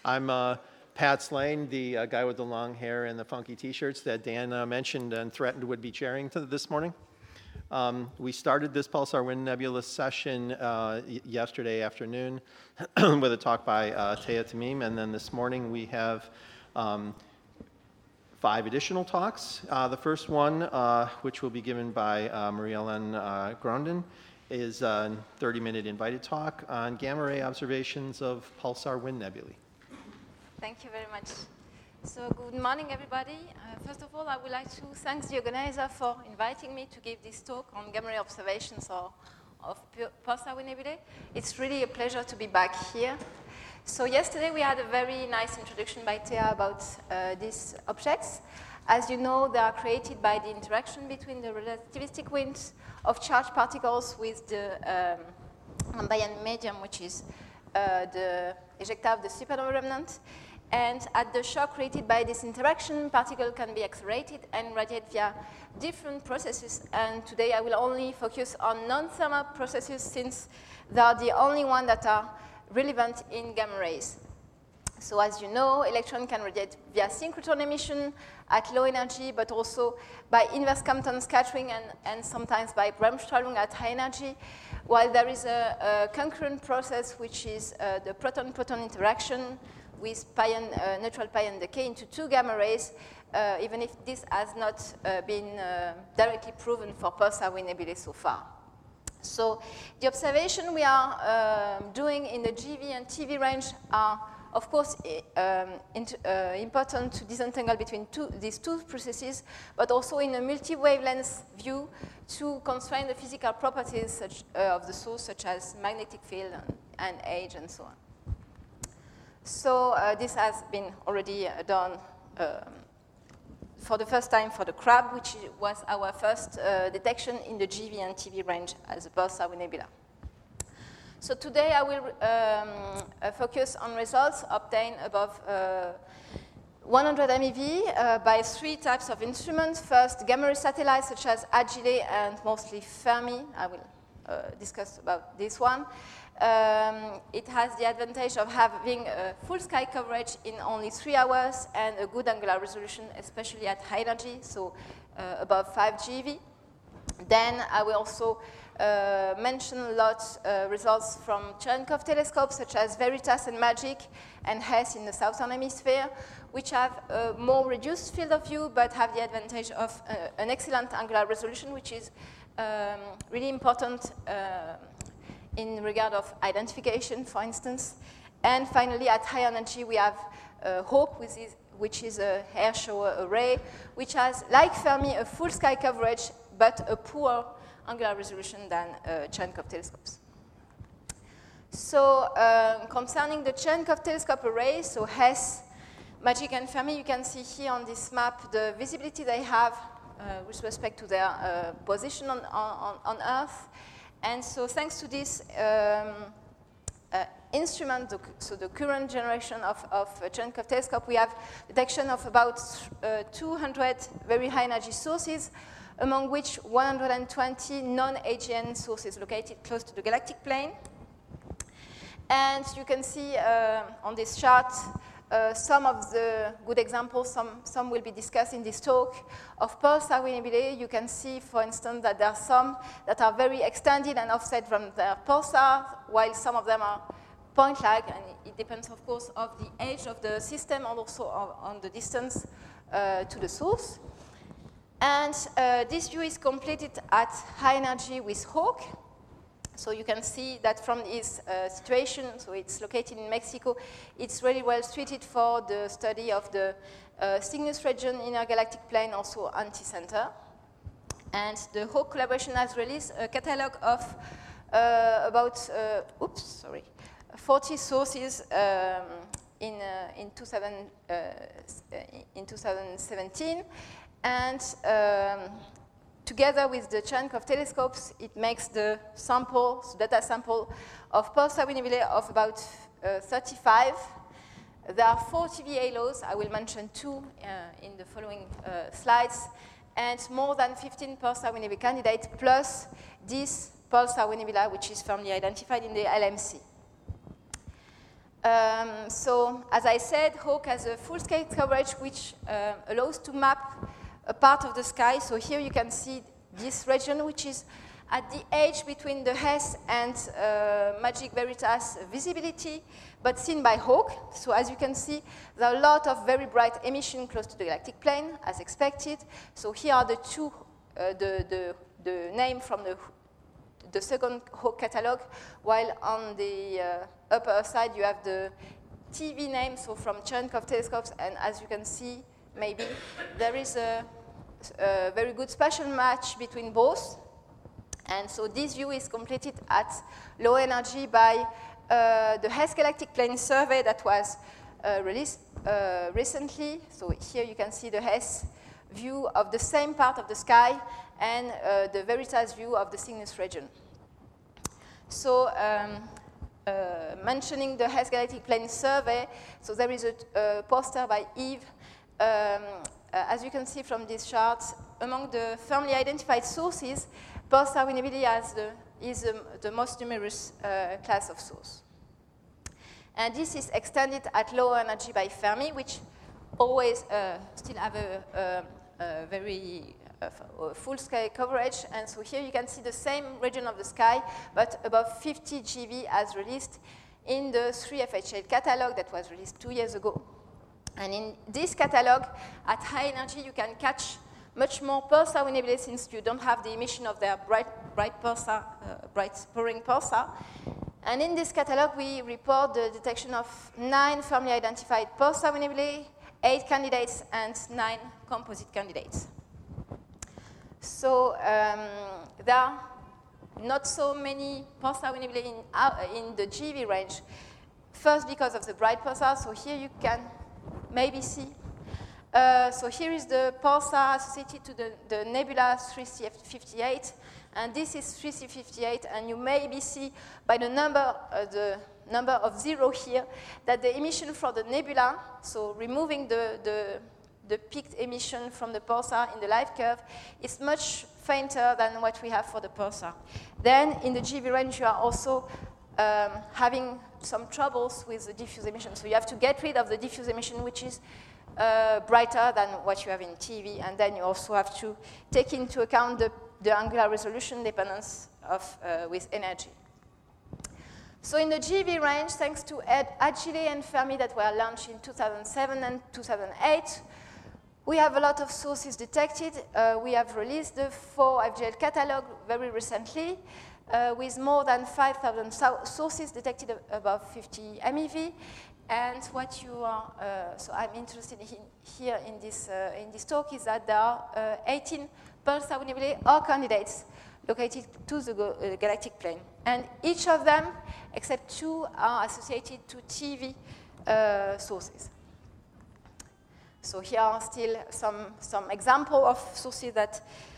I'm Pat Slane, the guy with the long hair and the funky T-shirts that Dan mentioned and threatened would be chairing this morning. We started this Pulsar Wind Nebula session yesterday afternoon with a talk by Taya Tamim, and then this morning we have 5 additional talks. The first one, which will be given by Marie-Hélène Grondin, is a 30-minute invited talk on gamma ray observations of pulsar wind nebulae. Thank you very much. So good morning, everybody. First of all, I would like to thank the organizer for inviting me to give this talk on gamma ray observations of pulsar wind nebulae. It's really a pleasure to be back here. So yesterday we had a very nice introduction by Thea about these objects. As you know, they are created by the interaction between the relativistic winds of charged particles with the ambient medium, which is the ejecta of the supernova remnant. And at the shock created by this interaction, particles can be accelerated and radiate via different processes. And today I will only focus on non-thermal processes, since they are the only ones that are relevant in gamma rays. So as you know, electrons can radiate via synchrotron emission at low energy, but also by inverse Compton scattering and sometimes by Bremsstrahlung at high energy, while there is a concurrent process, which is the proton-proton interaction with neutral pion decay into 2 gamma rays, even if this has not been directly proven for pulsar wind nebulae so far. So the observation we are doing in the GeV and TeV range are, of course, important to disentangle between these two processes, but also in a multi-wavelength view to constrain the physical properties of the source, such as magnetic field and age and so on. So this has been already done for the first time for the crab, which was our first detection in the GeV and TeV range as a pulsar wind nebula. So today I will focus on results obtained above 100 MeV by 3 types of instruments. First, gamma ray satellites such as Agile and mostly Fermi. I will discuss about this one. It has the advantage of having a full sky coverage in only 3 hours and a good angular resolution, especially at high energy, so above 5 GeV. Then I will also mention a lot results from Cherenkov telescopes, such as Veritas and MAGIC and HESS in the southern hemisphere, which have a more reduced field of view, but have the advantage of an excellent angular resolution, which is really important in regard of identification, for instance. And finally, at high energy, we have HAWK, which is a hair shower array, which has, like Fermi, a full sky coverage, but a poor angular resolution than Cherenkov telescopes. So concerning the Cherenkov telescope array, so HESS, MAGIC, and Fermi, you can see here on this map the visibility they have with respect to their position on Earth. And so thanks to this instrument, so the current generation of Cherenkov telescope, we have detection of about 200 very high energy sources, among which 120 non-AGN sources located close to the galactic plane. And you can see on this chart some of the good examples, some will be discussed in this talk, of pulsar wind nebulae. You can see, for instance, that there are some that are very extended and offset from their pulsar, while some of them are point lag, and it depends, of course, of the age of the system and also on the distance to the source. And this view is completed at high energy with HAWK. So you can see that from this situation, so it's located in Mexico, it's really well suited for the study of the Cygnus region, inner galactic plane, also anticenter. And the HAWK collaboration has released a catalog of about 40 sources in 2017. And together with the Cherenkov telescopes, it makes the data sample of pulsar wind nebulae of about 35. There are 4 TeV halos. I will mention 2 in the following slides, and more than 15 pulsar wind nebulae candidates, plus this pulsar wind nebula, which is firmly identified in the LMC. So, as I said, HAWK has a full-scale coverage which allows to map a part of the sky. So here you can see this region, which is at the edge between the Hess and Magic Veritas visibility, but seen by HAWK. So as you can see, there are a lot of very bright emission close to the galactic plane, as expected. So here are the two, the name from the second HAWK catalog, while on the upper side you have the TV name, so from Cherenkov telescopes, and as you can see, maybe, there is a very good spatial match between both. And so this view is completed at low energy by the Hess Galactic Plane survey that was released recently. So here you can see the Hess view of the same part of the sky and the Veritas view of the Cygnus region. So mentioning the Hess Galactic Plane survey, so there is a poster by Eve. As you can see from this chart, among the firmly identified sources, pulsar winnability is the most numerous class of source. And this is extended at low energy by Fermi, which always still have a very full-scale coverage. And so here you can see the same region of the sky, but above 50 GeV as released in the 3FHL catalog that was released 2 years ago. And in this catalog, at high energy, you can catch much more pulsar winnability since you don't have the emission of their bright pulsar, bright spurring pulsar. And in this catalog, we report the detection of 9 firmly identified pulsar winnability, 8 candidates, and 9 composite candidates. So there are not so many pulsar winnability in the GeV range. First, because of the bright pulsar. So here you can maybe see. So here is the pulsar associated to the nebula 3C58, and this is 3C58, and you maybe see by the number of 0 here that the emission from the nebula, so removing the peaked emission from the pulsar in the light curve, is much fainter than what we have for the pulsar. Then in the GeV range, you are also having some troubles with the diffuse emission. So you have to get rid of the diffuse emission, which is brighter than what you have in TV, and then you also have to take into account the angular resolution dependence with energy. So in the GeV range, thanks to Agile and Fermi that were launched in 2007 and 2008, we have a lot of sources detected. We have released the 4FGL catalog very recently, with more than 5,000 sources detected above 50 MeV. And what you are, so I'm interested in here in this talk is that there are 18 pulsar winnability or candidates located to the galactic plane. And each of them, except 2, are associated to TV sources. So here are still some example of sources that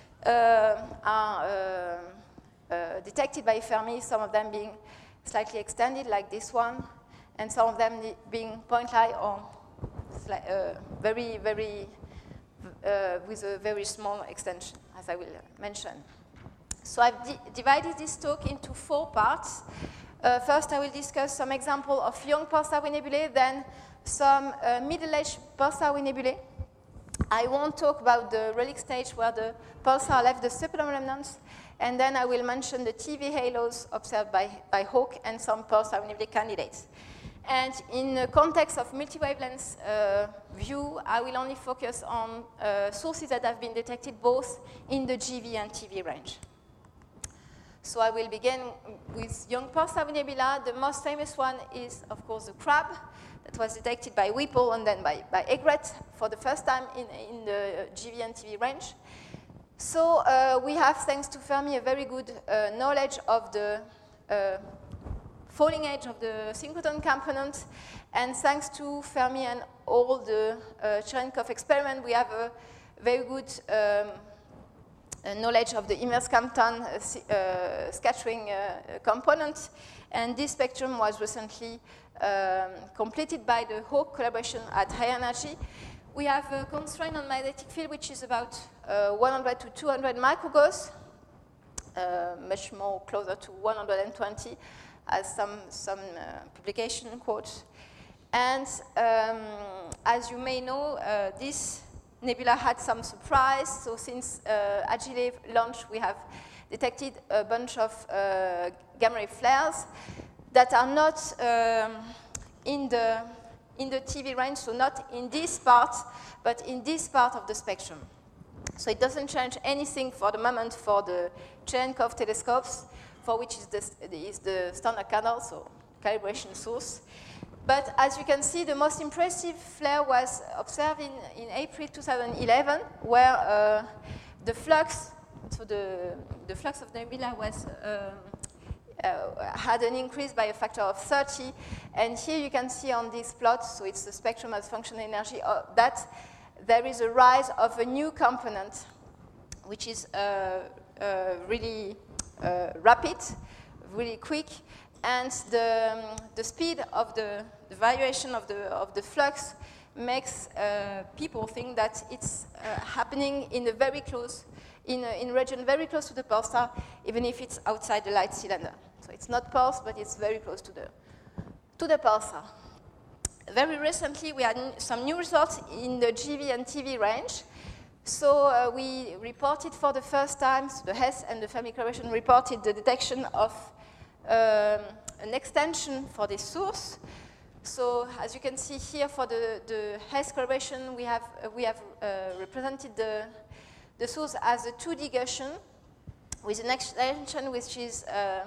are detected by Fermi, some of them being slightly extended, like this one, and some of them being point light or very, very, with a very small extension, as I will mention. So I've divided this talk into 4 parts. First, I will discuss some example of young pulsar winnability, then some middle-aged pulsar winnability. I won't talk about the relic stage where the pulsar left the supernova remnants, and then I will mention the TV halos observed by HAWK and some pulsar winnability candidates. And in the context of multi-wavelength view, I will only focus on sources that have been detected both in the GeV and TV range. So I will begin with young pulsar nebula. The most famous one is, of course, the Crab that was detected by Whipple and then by Egret for the first time in the GeV and TV range. So we have, thanks to Fermi, a very good knowledge of the falling edge of the synchrotron component, and thanks to Fermi and all the Cherenkov experiment, we have a very good knowledge of the inverse Compton scattering component, and this spectrum was recently completed by the HAWK collaboration at high energy. We have a constraint on magnetic field which is about 100 to 200 microgauss, much more closer to 120, as some publication quotes. And as you may know, this nebula had some surprise. So since Agile launch, we have detected a bunch of gamma ray flares that are not in the TV range, so not in this part, but in this part of the spectrum. So it doesn't change anything for the moment for the Cherenkov telescopes, for which is the standard canal, so calibration source. But as you can see, the most impressive flare was observed in April 2011, where the flux, so the flux of the nebula was had an increase by a factor of 30. And here you can see on this plot, so it's the spectrum as functional energy, that there is a rise of a new component, which is really rapid, really quick, and the speed of the variation of the flux makes people think that it's happening in a very close, in a region very close to the pulsar, even if it's outside the light cylinder. So it's not pulse, but it's very close to the pulsar. Very recently, we had some new results in the GeV and TV range. So we reported for the first time, so the Hess and the Fermi calibration reported the detection of an extension for this source. So as you can see here, for the Hess calibration, we have represented the source as a 2D Gaussian with an extension which is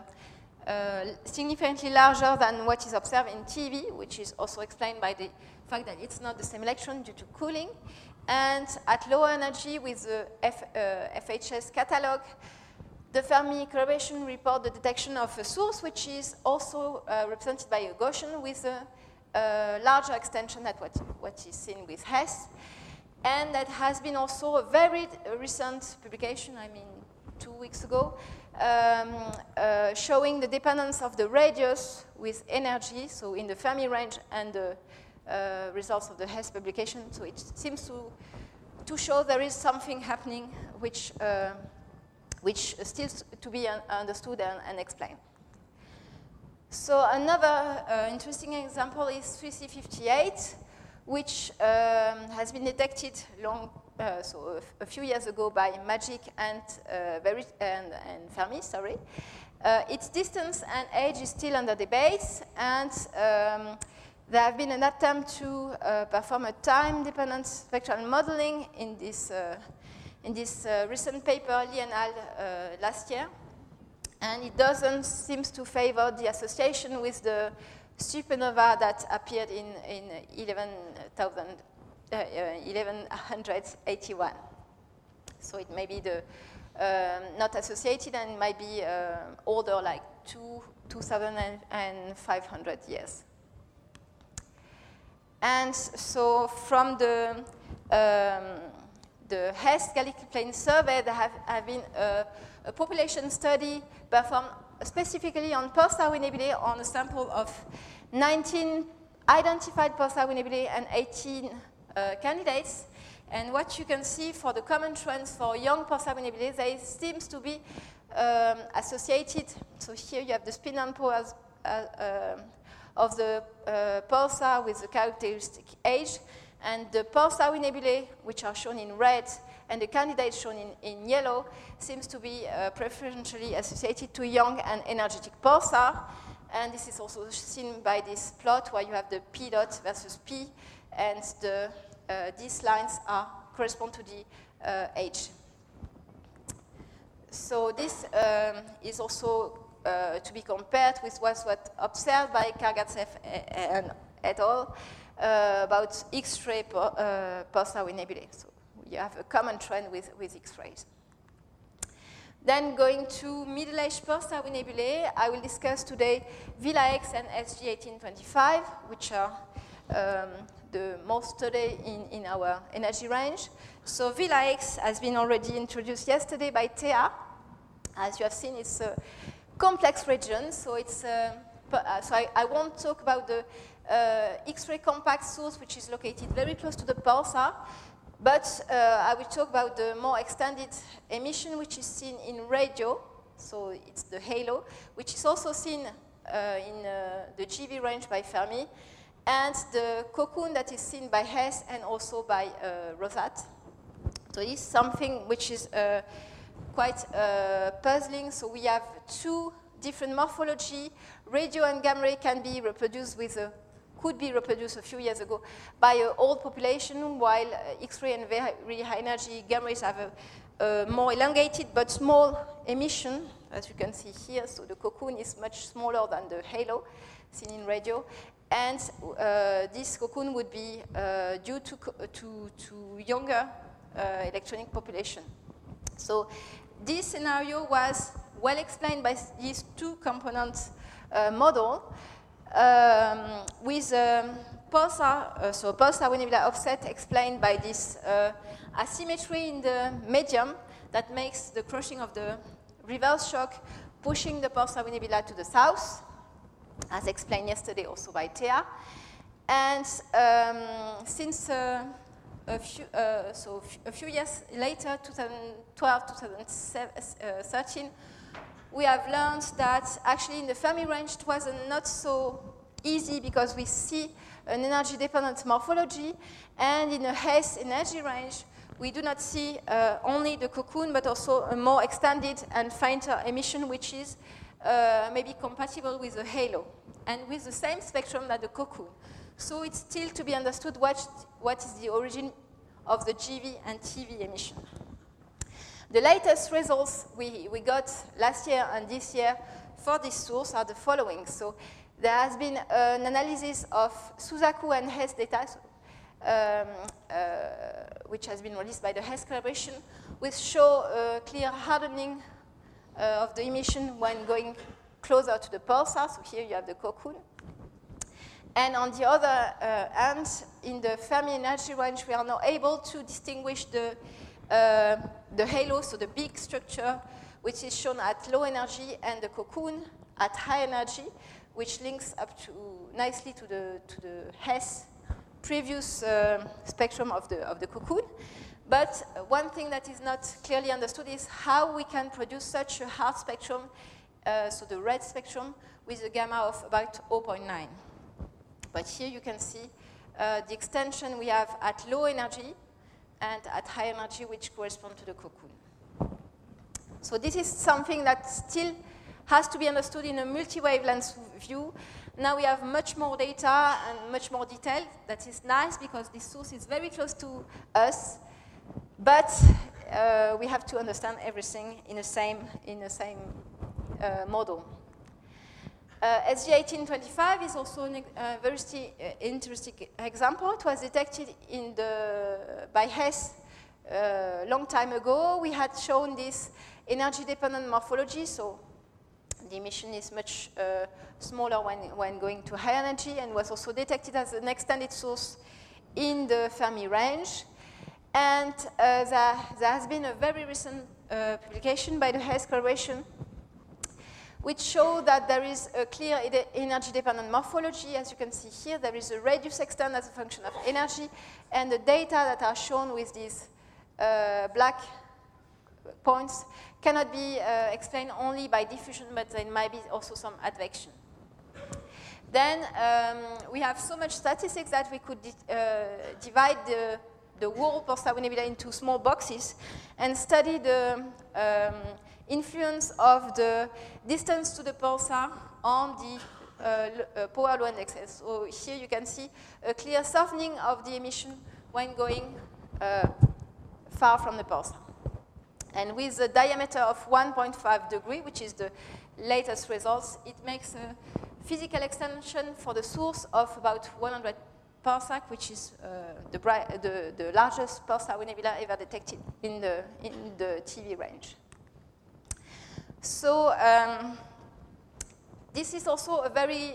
significantly larger than what is observed in TV, which is also explained by the fact that it's not the same electron due to cooling. And at low energy with the FHS catalog, the Fermi calibration report the detection of a source which is also represented by a Gaussian with a larger extension than what is seen with Hess. And that has been also a very recent publication, 2 weeks ago, showing the dependence of the radius with energy, so in the Fermi range, and the results of the Hess publication. So it seems to show there is something happening which still to be understood and explained. So another interesting example is 3C58, which has been detected so a few years ago by MAGIC and Fermi, sorry. Its distance and age is still under debate, and there have been an attempt to perform a time-dependent spectral modeling in this recent paper, Li and al. Last year. And it doesn't seem to favor the association with the supernova that appeared in 1181. So it may be not associated, and it might be older, like 2,500 years. And so from the Hess Galactic Plane Survey, there have been a population study performed specifically on pulsar nebulae on a sample of 19 identified pulsar nebulae and 18 candidates. And what you can see for the common trends for young pulsar nebulae, they seem to be associated. So here you have the spin-on powers of the pulsar with the characteristic age, and the pulsar nebulae, which are shown in red, and the candidates shown in yellow, seems to be preferentially associated to young and energetic pulsar. And this is also seen by this plot where you have the P dot versus P, and these lines correspond to the age. So this is also to be compared with what observed by Kargatsev and et al. About X-ray pulsar nebulae. So you have a common trend with X-rays. Then going to middle-aged pulsar nebulae, I will discuss today VILA-X and SG1825, which are the most studied in our energy range. So VILA-X has been already introduced yesterday by Thea. As you have seen, it's a complex region, so it's so I won't talk about the X-ray compact source, which is located very close to the pulsar, but I will talk about the more extended emission, which is seen in radio, so it's the halo, which is also seen in the GeV range by Fermi, and the cocoon that is seen by Hess and also by Rosat. So this is something which is quite puzzling. So we have two different morphology. Radio and gamma ray can be reproduced could be reproduced a few years ago by an old population, while X-ray and very high energy gamma rays have a more elongated but small emission, as you can see here. So the cocoon is much smaller than the halo seen in radio. And this cocoon would be due to younger electronic population. So this scenario was well explained by these two component model with pulsar, so pulsar wind nebula offset explained by this asymmetry in the medium that makes the crushing of the reverse shock pushing the pulsar wind nebula to the south, as explained yesterday also by Thea. And since a few years later, 2012, 2013, we have learned that actually in the Fermi range it was not so easy because we see an energy-dependent morphology, and in a Hess energy range we do not see only the cocoon but also a more extended and fainter emission, which is maybe compatible with the halo and with the same spectrum that the cocoon. So it's still to be understood what is the origin of the GV and TV emission. The latest results we got last year and this year for this source are the following. So there has been an analysis of Suzaku and Hess data, which has been released by the Hess collaboration, which show a clear hardening of the emission when going closer to the pulsar. So here you have the cocoon. And on the other hand, in the Fermi energy range, we are now able to distinguish the halo, so the big structure, which is shown at low energy, and the cocoon at high energy, which links up nicely to the Hess previous spectrum of the cocoon. But one thing that is not clearly understood is how we can produce such a hard spectrum, so the red spectrum, with a gamma of about 0.9. But here you can see the extension we have at low energy and at high energy, which correspond to the cocoon. So this is something that still has to be understood in a multi-wavelength view. Now we have much more data and much more detail. That is nice because this source is very close to us, but we have to understand everything in the same model. SG1825 is also a very interesting example. It was detected by Hess a long time ago. We had shown this energy-dependent morphology, so the emission is much smaller when going to high energy, and was also detected as an extended source in the Fermi range. And there has been a very recent publication by the Hess collaboration which show that there is a clear energy-dependent morphology. As you can see here, there is a radius extent as a function of energy, and the data that are shown with these black points cannot be explained only by diffusion, but there might be also some advection. Then we have so much statistics that we could divide the whole pulsar nebula into small boxes and study the influence of the distance to the pulsar on the power law indexes. So here you can see a clear softening of the emission when going far from the pulsar. And with a diameter of 1.5 degree, which is the latest results, it makes a physical extension for the source of about 100 parsec, which is the largest pulsar nebula ever detected in the TV range. So this is also a very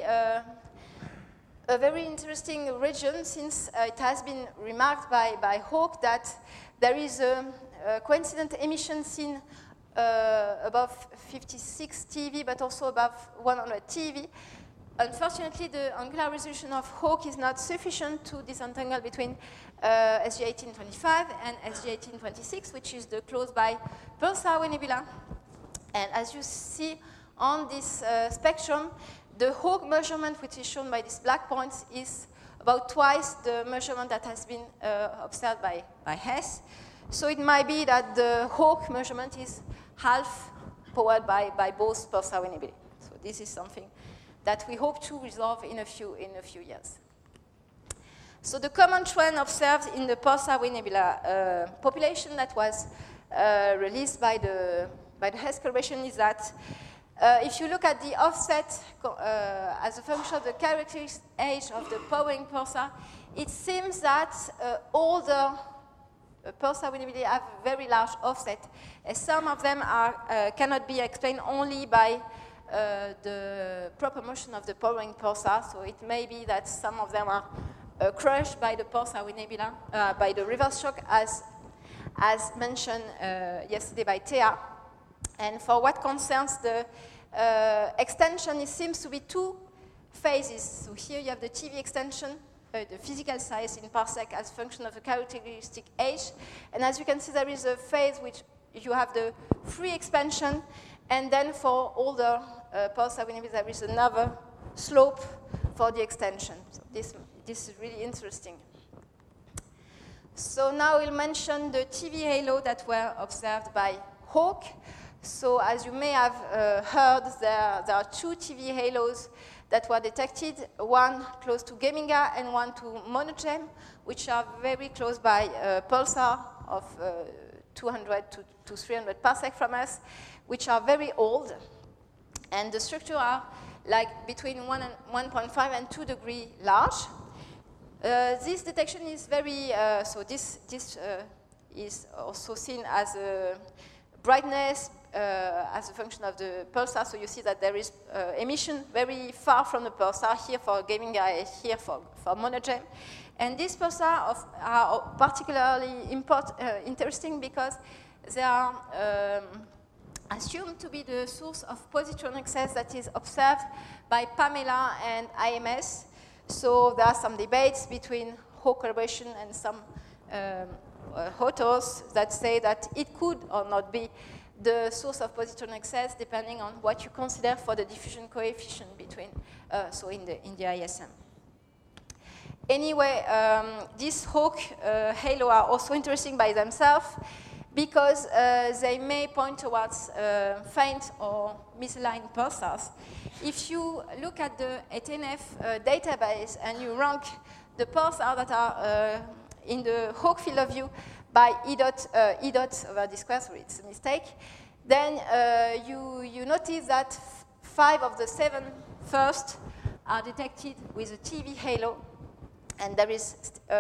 interesting region, since it has been remarked by Hawke that there is a coincident emission seen above 56 TeV, but also above 100 TeV. Unfortunately, the angular resolution of Hawke is not sufficient to disentangle between SG1825 and SG1826, which is the close-by pulsar nebula. And as you see on this spectrum, the Hawke measurement, which is shown by these black points, is about twice the measurement that has been observed by Hess. So it might be that the Hawk measurement is half powered by both pulsar wind nebulae. So this is something that we hope to resolve in a few years. So the common trend observed in the pulsar wind nebula population that was released by the Hess collaboration is that if you look at the offset as a function of the characteristic age of the powering pulsar, it seems that all the pulsar wind nebulae have very large offset. Some of them cannot be explained only by the proper motion of the powering pulsar, so it may be that some of them are crushed by the pulsar wind nebula, by the reverse shock, as mentioned yesterday by Thea. And for what concerns the extension, it seems to be two phases. So here you have the TV extension, the physical size in parsec as a function of the characteristic age. And as you can see, there is a phase which you have the free expansion, and then for all the pulsar wind nebula, there is another slope for the extension. So this is really interesting. So now we'll mention the TV halo that were observed by Hawk. So as you may have heard, there are two TV halos that were detected, one close to Geminga and one to Monogem, which are very close by pulsar of 200 to 300 parsec from us, which are very old. And the structure are like between 1.5 and 2 degree large. This detection is very, so this is also seen as a brightness as a function of the pulsar. So you see that there is emission very far from the pulsar, here for Geminga, here for Monogem. And these pulsars are particularly interesting because they are assumed to be the source of positron excess that is observed by Pamela and IMS. So there are some debates between Hawk collaboration and some authors that say that it could or not be the source of positron excess, depending on what you consider for the diffusion coefficient between, so in the ISM. Anyway, these Hawk halo are also interesting by themselves because they may point towards faint or misaligned pulsars. If you look at the ETNF database and you rank the pulsars that are in the Hawk field of view by E dot over d squared, so it's a mistake, then you notice that 5 of the 7 first are detected with a TV halo, and there is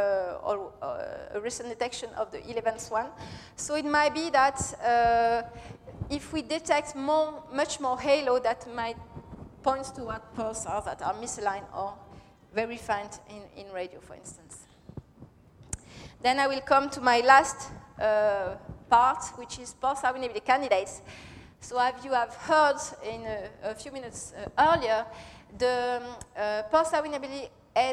a recent detection of the 11th one. So it might be that if we detect much more halo, that might point toward pulsars that are misaligned or very faint in radio, for instance. Then I will come to my last part, which is pulsar wind nebulae candidates. So as you have heard in a few minutes earlier, the pulsar wind nebulae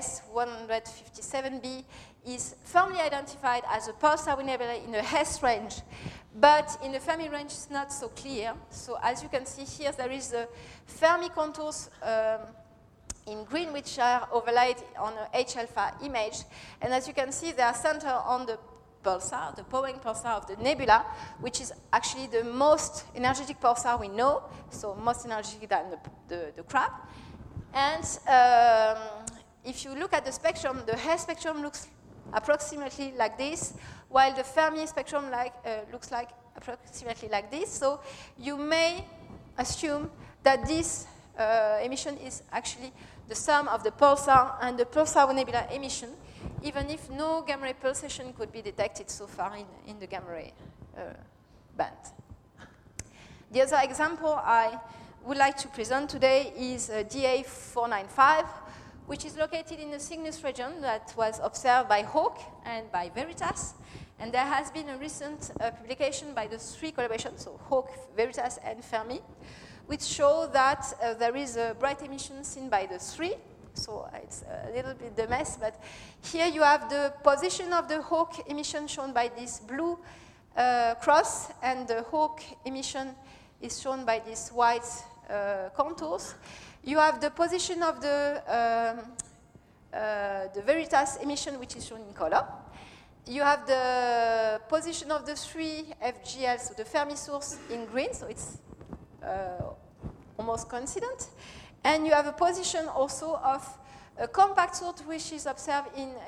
S157b is firmly identified as a pulsar wind nebula in the Hess range, but in the Fermi range it's not so clear. So as you can see here, there is the Fermi contours in green, which are overlaid on a H-alpha image. And as you can see, they are centered on the pulsar, the powering pulsar of the nebula, which is actually the most energetic pulsar we know, so most energetic than the Crab. And if you look at the spectrum, the Hess spectrum looks approximately like this, while the Fermi spectrum looks like approximately like this. So you may assume that this emission is actually the sum of the pulsar and the pulsar nebula emission, even if no gamma ray pulsation could be detected so far in the gamma ray band. The other example I would like to present today is DA495, which is located in the Cygnus region that was observed by Hawk and by Veritas. And there has been a recent publication by the 3 collaborations, so Hawk, Veritas, and Fermi, which show that there is a bright emission seen by the 3. So it's a little bit the mess, but here you have the position of the Hawk emission shown by this blue cross, and the Hawk emission is shown by these white contours. You have the position of the the Veritas emission, which is shown in color. You have the position of the 3 FGL, so the Fermi source, in green, so it's almost coincident. And you have a position also of a compact source which is observed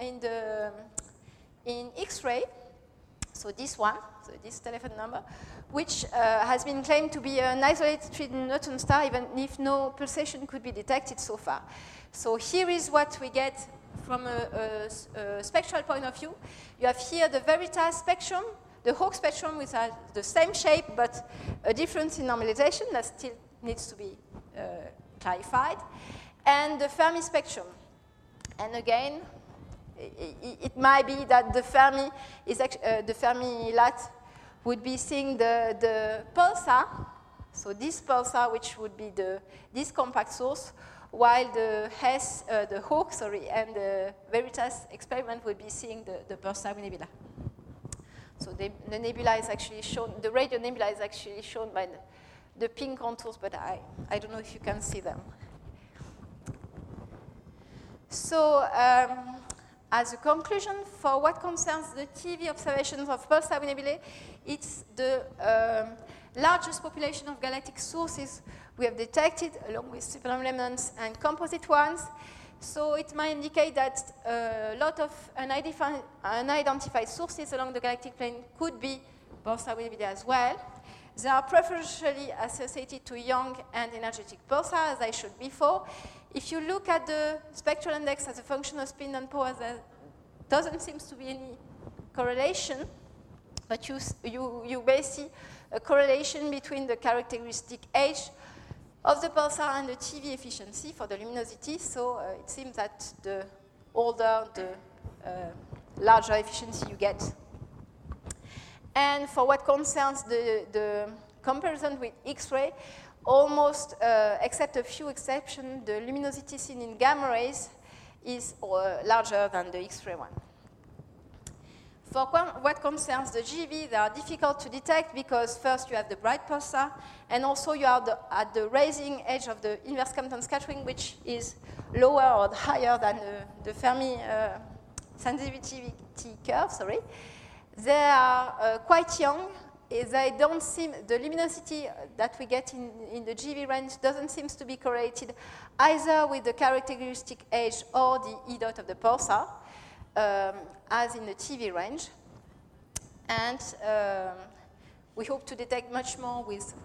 in X-ray, so this one, so this telephone number, which has been claimed to be an isolated neutron star, even if no pulsation could be detected so far. So here is what we get from a spectral point of view. You have here the Veritas spectrum, the Hawk spectrum, which has the same shape but a difference in normalization that still needs to be clarified, and the Fermi spectrum. And again, it might be that the Fermi lat would be seeing the pulsar, so this pulsar, which would be this compact source, while the Hawk, and the Veritas experiment would be seeing the pulsar nebula. So the nebula is actually shown, the radio nebula is actually shown by the pink contours, but I don't know if you can see them. So, as a conclusion, for what concerns the TV observations of pulsar nebulae, it's the largest population of galactic sources we have detected, along with superlemnants and composite ones. So it might indicate that a lot of unidentified sources along the galactic plane could be pulsar nebulae as well. They are preferentially associated to young and energetic pulsars, as I showed before. If you look at the spectral index as a function of spin and power, there doesn't seem to be any correlation, but you may see a correlation between the characteristic age of the pulsar and the TV efficiency for the luminosity. So it seems that the older, the larger efficiency you get. And for what concerns the comparison with X-ray, almost, except a few exceptions, the luminosity seen in gamma rays is larger than the X-ray one. For what concerns the GeV, they are difficult to detect because first you have the bright pulsar, and also you are at the rising edge of the inverse Compton scattering, which is lower or higher than the Fermi sensitivity curve, They are quite young. They don't seem, the luminosity that we get in the GeV range doesn't seem to be correlated either with the characteristic age or the E dot of the pulsar, as in the TV range. And we hope to detect much more with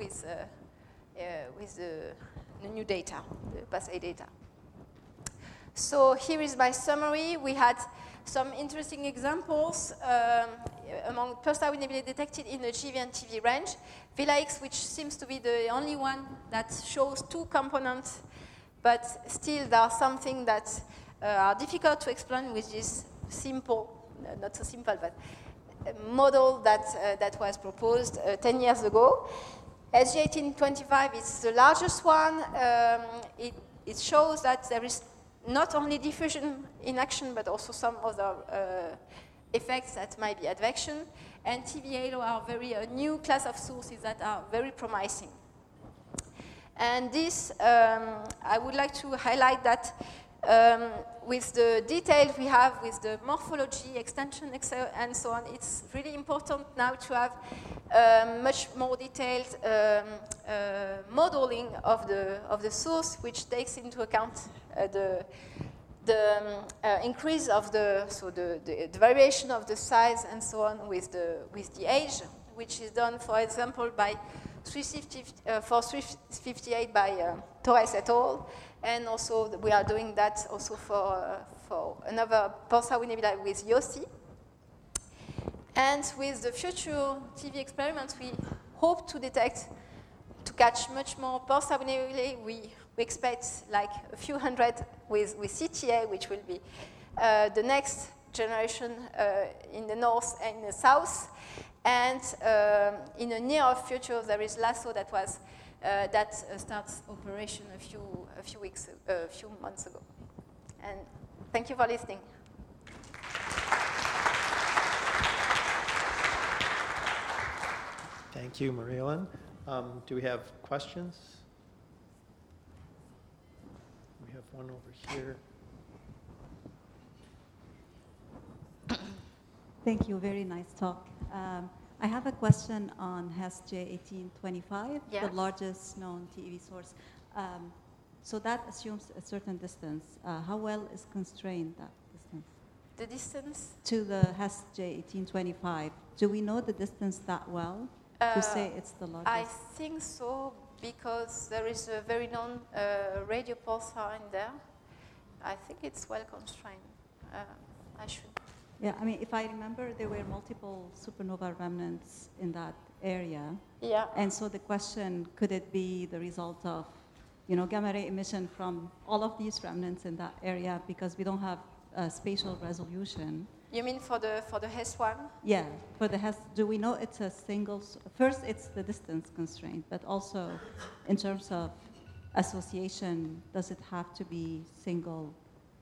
the new data, the PAS-A data. So here is my summary. We had some interesting examples among pulsar nebulae detected in the GeV and TV range. Vela X, which seems to be the only one that shows 2 components, but still there are some things that are difficult to explain with this simple, not so simple, but model that was proposed 10 years ago. SG1825 is the largest one. It shows that there is not only diffusion in action, but also some other effects that might be advection. And TV halo are a new class of sources that are very promising. And this, I would like to highlight that with the details we have with the morphology, extension, and so on, it's really important now to have much more detailed modeling of the source, which takes into account the increase of the variation of the size and so on with the age, which is done, for example, by 358 by Torres et al. And also we are doing that also for another pulsar nebula with Yossi. And with the future TV experiments, we hope to catch much more pulsar nebulae. We expect like a few hundred with CTA, which will be the next generation in the north and the south. And in the near future, there is LASSO that was that starts operation a few months ago. And thank you for listening. Thank you, Marie-Hélène. Do we have questions? We have one over here. Thank you. Very nice talk. I have a question on HESS J1825, Yes. the largest known TeV source. So that assumes a certain distance. How well is constrained that distance? The distance? To the HESS J1825, do we know the distance that well to say it's the largest? I think so, because there is a very known radio pulsar in there. I think it's well constrained. I should. Yeah, I mean, if I remember, there were multiple supernova remnants in that area. Yeah. And so the question, could it be the result of, gamma ray emission from all of these remnants in that area because we don't have spatial resolution? You mean for the HESS one? Yeah, for the HESS, do we know it's a single, first it's the distance constraint, but also in terms of association, does it have to be single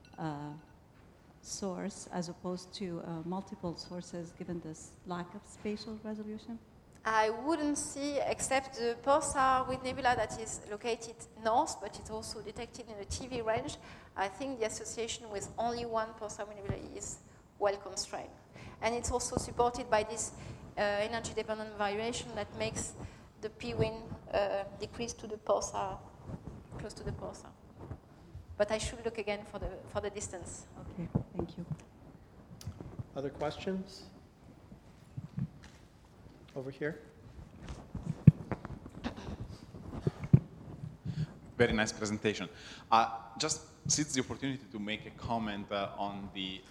source as opposed to multiple sources given this lack of spatial resolution? I wouldn't see, except the pulsar wind nebula that is located north, but it's also detected in the TeV range. I think the association with only one pulsar wind nebula is well constrained. And it's also supported by this energy-dependent variation that makes the P-wind decrease to the pulsar, close to the pulsar. But I should look again for the distance. Okay, thank you. Other questions? Over here. Very nice presentation. Just seize the opportunity to make a comment on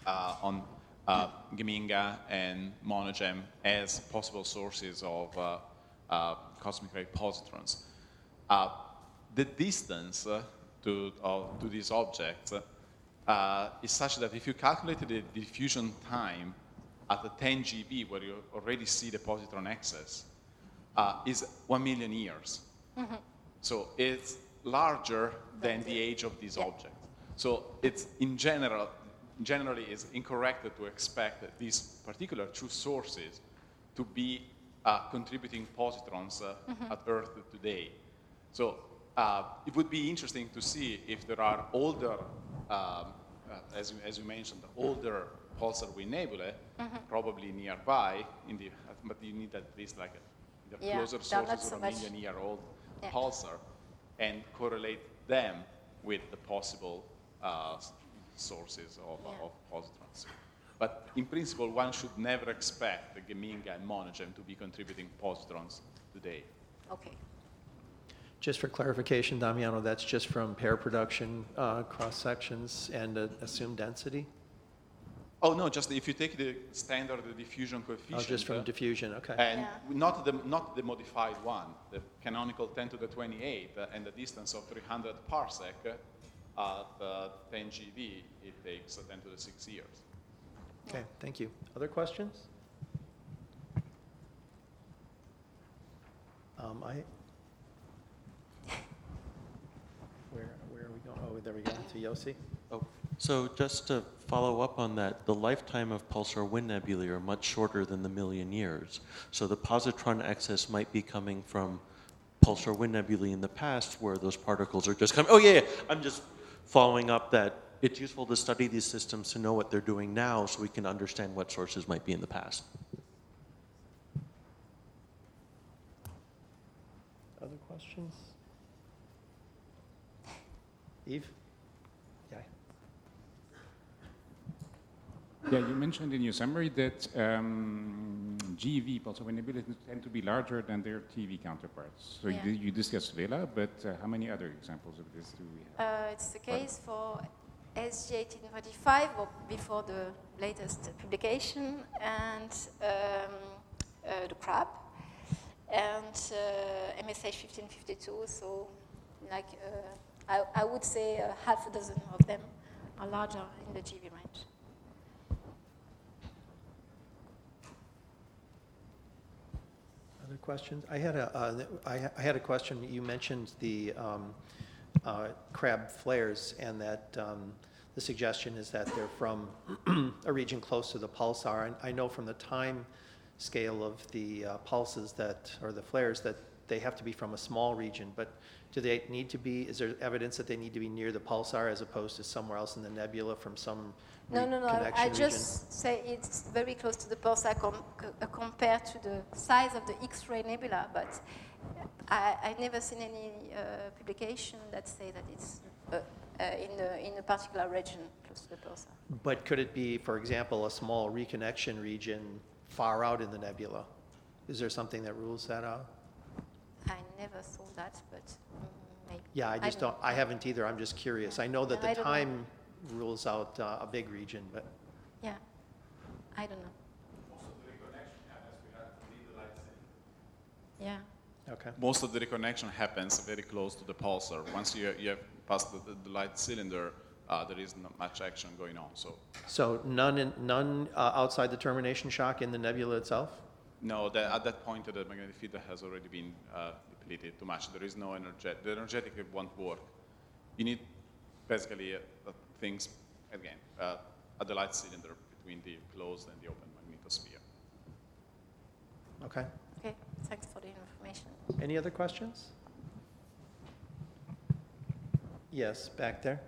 Geminga and Monogem as possible sources of cosmic ray positrons. The distance to these objects is such that if you calculated the diffusion time at the 10 GeV, where you already see the positron excess, is 1 million years. Mm-hmm. So it's larger than the age of these objects. So it's generally is incorrect to expect these particular true sources to be contributing positrons at Earth today. So it would be interesting to see if there are older, as you mentioned, older pulsar wind nebulae, probably nearby, but you need at least like either closer sources or a million-year-old pulsar, and correlate them with the possible sources of positrons. But in principle, one should never expect the Geminga and Monogem to be contributing positrons today. Okay. Just for clarification, Damiano, that's just from pair production cross-sections and assumed density? Oh, no, just if you take the standard diffusion coefficient. Oh, just from diffusion, okay. And not the modified one, the canonical 10 to the 28, and the distance of 300 parsec at 10 GeV, it takes 10 to the 6 years. Okay, thank you. Other questions? Where are we going? Oh, there we go, to Yossi. Oh, so just to follow up on that, the lifetime of pulsar wind nebulae are much shorter than the million years. So the positron excess might be coming from pulsar wind nebulae in the past where those particles are just coming. Oh, yeah, I'm just following up that it's useful to study these systems to know what they're doing now so we can understand what sources might be in the past. Other questions? Eve? Yeah. Yeah, you mentioned in your summary that GeV pulsar wind nebulae tend to be larger than their TeV counterparts. So you discussed Vela, but how many other examples of this do we have? It's the case for SG1825, or before the latest publication, and the Crab, and MSH 1552. So, like, I would say half a dozen of them are larger in the GeV range. Other questions? I had a question. You mentioned the crab flares, and that the suggestion is that they're from a region close to the pulsar. And I know from the time scale of the pulses or the flares, that they have to be from a small region, but do they need to be, is there evidence that they need to be near the pulsar as opposed to somewhere else in the nebula from some No. connection I region? just say it's very close to the pulsar compared to the size of the X-ray nebula, but I've never seen any publication that say that it's in a particular region close to the pulsar. But could it be, for example, a small reconnection region far out in the nebula? Is there something that rules that out? I never saw that, but maybe. Yeah, I just don't, I haven't either, I'm just curious. I know that I the don't know. time rules out a big region, but, Yeah, I don't know. Yeah. okay. Most of the reconnection happens very close to the pulsar. Once you have passed the light cylinder, there is not much action going on. So none outside the termination shock in the nebula itself? No, at that point, the magnetic field has already been depleted too much. There is no energetic. The energetic won't work. You need basically things, again, at the light cylinder between the closed and the open magnetosphere. Okay. Okay, thanks for the information. Any other questions? Yes, back there.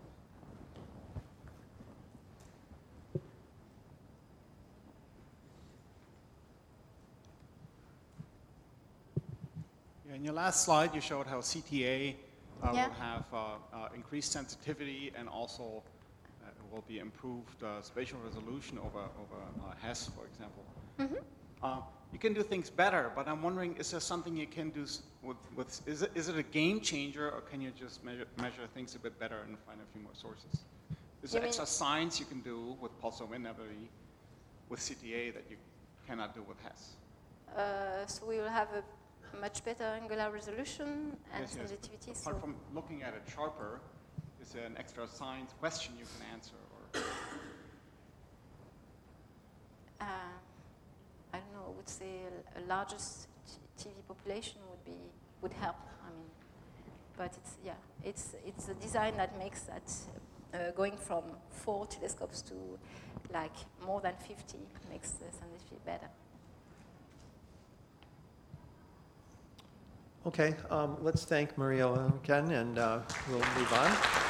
In your last slide, you showed how CTA Yeah. will have increased sensitivity and also will be improved spatial resolution over Hess, for example. You can do things better, but I'm wondering, is there something you can do with is it a game changer, or can you just measure things a bit better and find a few more sources? Is there extra science you can do with pulsar wind nebulae with CTA that you cannot do with Hess? So we will have a much better angular resolution and Yes. sensitivity. So Apart from looking at it sharper, is there an extra science question you can answer? Or I don't know. I would say a largest TV population would help. I mean, but it's a design that makes that going from 4 telescopes to like more than 50 makes the sensitivity better. Okay, let's thank Maria and Ken, and we'll move on.